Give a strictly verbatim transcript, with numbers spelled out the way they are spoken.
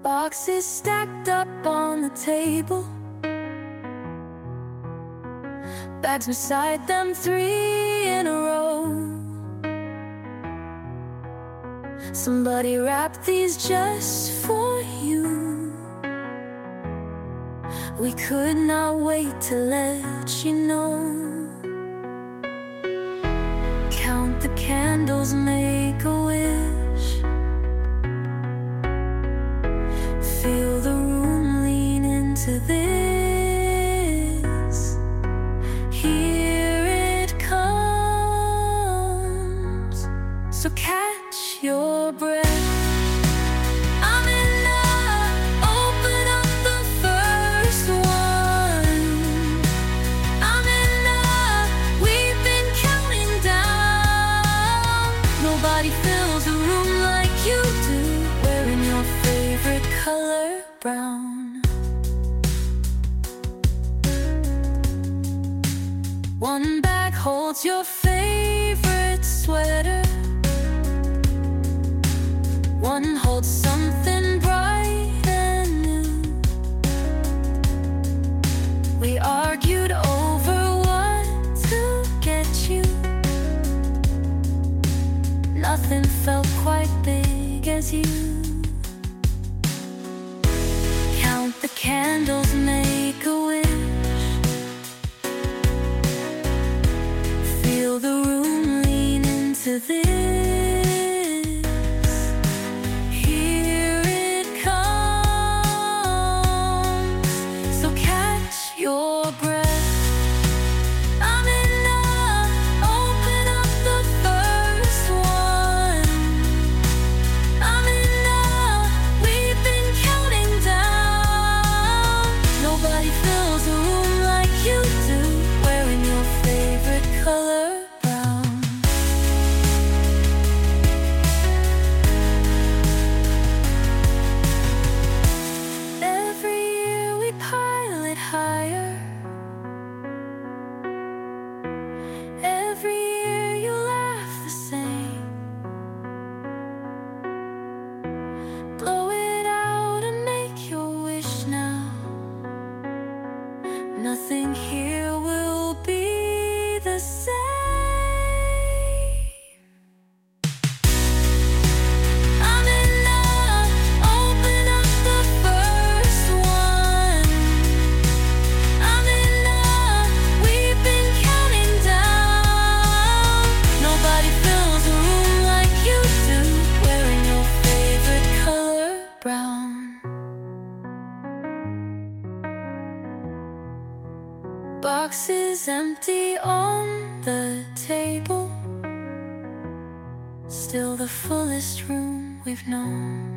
Boxes stacked up on the table, bags beside them, three in a row. Somebody wrapped these just for you. We could not wait to let you know. Count the candles, make a wish. Feel the room, lean into this. Here it comes, so catch your breath. I'm in love, open up the first one. I'm in love, we've been counting down. Nobody fills a room like you do, wearing your favorite color, brown. One bag holds your favorite sweater, one holds something bright and new. We argued over what to get you. Nothing felt quite big as you. Count the candles, make a wish. Feel the room, lean into this. Here it comes, so catch your breath. I'm in love, open up the first one. I'm in love, we've been counting down. Nobody fills a room like you do, wearing your favorite color, brown. Every year we pile it higher. Every year you laugh the same. Blow it out and make your wish now. Nothing here will be the same. I'm in love, open up the first one. I'm in love, we've been counting down. Nobody fills a room like you do, wearing your favorite color, brown. Boxes empty on the table, still the fullest room we've known.